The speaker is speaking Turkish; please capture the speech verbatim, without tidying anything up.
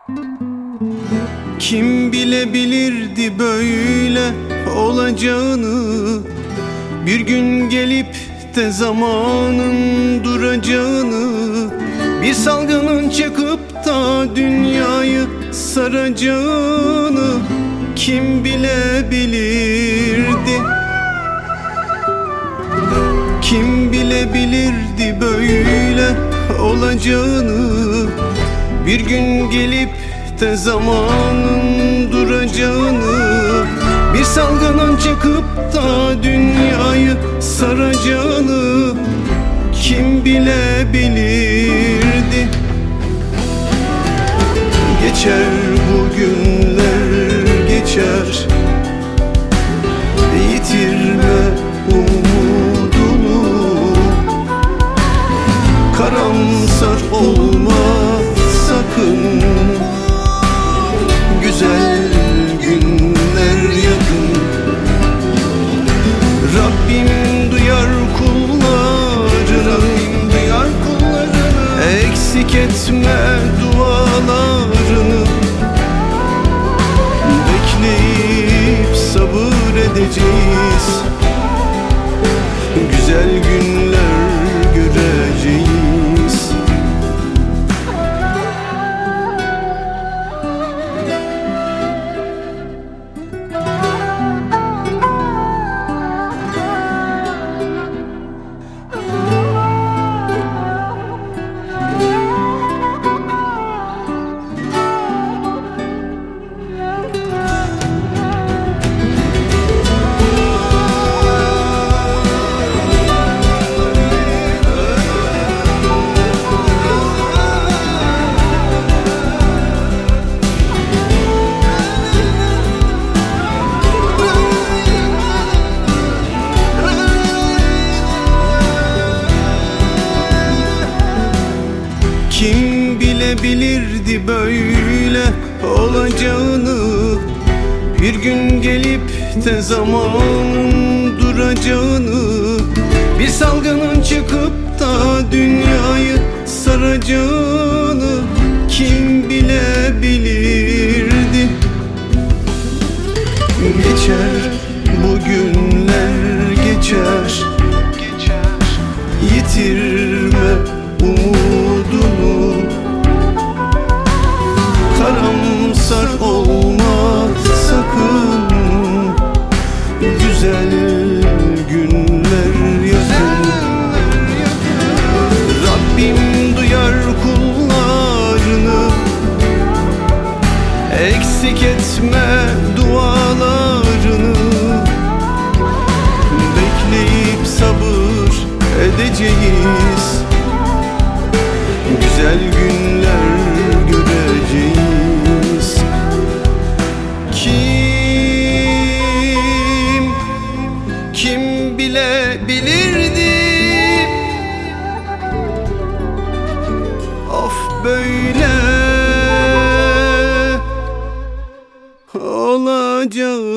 Kim bilebilirdi böyle olacağını, bir gün gelip de zamanın duracağını, bir salgının çıkıp da dünyayı saracağını kim bilebilirdi? Kim bilebilirdi böyle olacağını, bir gün gelip de zamanın duracağını, bir salgının çıkıp da dünyayı saracağını kim bilebilirdi? Geçer bu günler geçer, yitirme umudunu, karamsar olma sakın, güzel günler yakın. Rabbim duyar kullarını, Rabbim duyar kullarını, eksik etme dualarını. Bekleyip sabır edeceğiz, güzel günler göreceğiz. Kim bilebilirdi böyle olacağını, bir gün gelip de zamanın duracağını, bir salgının çıkıp da dünyayı saracağını kim bilebilirdi? Geçer bu günler geçer, yitirme umudunu, karamsar olma sakın, güzel günler yakın. Rabbim duyar kullarını, eksik etme dualarını. Bekleyip sabır edeceğiz, güzel günler göreceğiz. Kim, kim bilebilirdi? Of böyle olacağını.